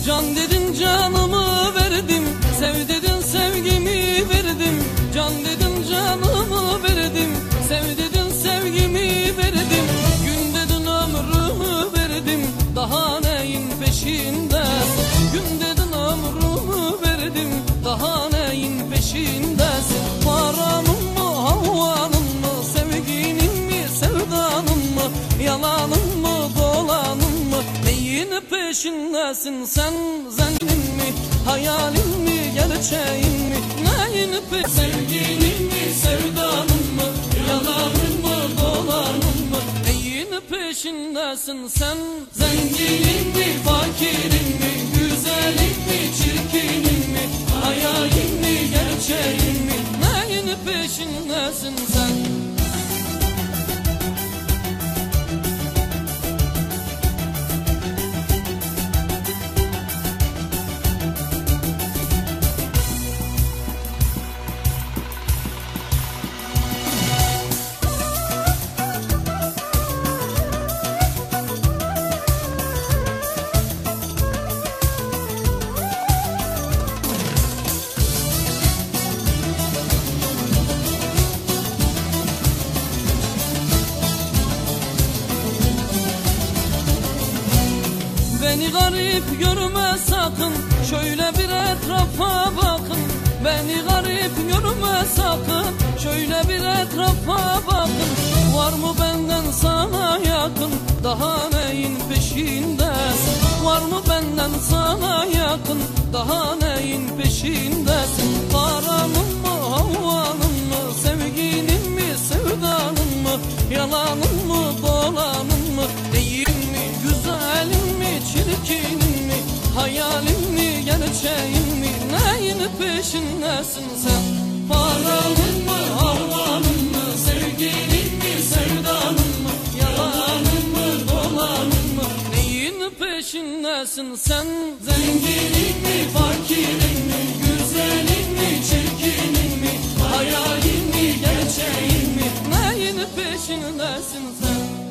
Can dedin canımı verdim, sev dedin sevgimi verdim. Can dedin canımı verdim, sev dedin sevgimi verdim. Gün dedin ömrümü verdim, daha neyin peşindesin? Gün dedin ömrümü verdim, daha neyin peşindesin? Paranın mı, havanın mı, sevginin mi, sevdanın mı, yalanın mı, dolanın mı? Neyin peşindesin sen, zengin mi, hayalin mi, gerçeğin mi? Neyin peşindesin? Sevginin mi, sevdanın mı, yalanın mı, dolanın mı? Neyin peşindesin sen, zenginin mi, fakirin mi, güzelin mi, çirkinin mi, hayalin mi, gerçeğin mi? Neyin peşindesin sen? Beni garip görme sakın, şöyle bir etrafa bakın. Beni garip görme sakın, şöyle bir etrafa bakın. Var mı benden sana yakın, daha neyin peşindesin? Var mı benden sana yakın, daha neyin peşindesin? Paranın mı, havanın mı, sevginin mi, sevdanın mı, yalanın mı, dolanın mı? Neyin mi, güzelin mi, çirkinin mi, hayalin mi, gerçeğin mi? Neyin peşindesin sen? Paranın mı, havanın mı, sevginin mi, sevdanın mı, yalanın mı, dolanın mı? Neyin peşindesin sen? Zenginin mi, fakirin mi, güzelin mi, çirkinin mi, hayalin mi, gerçeğin mi? Neyin peşindesin sen?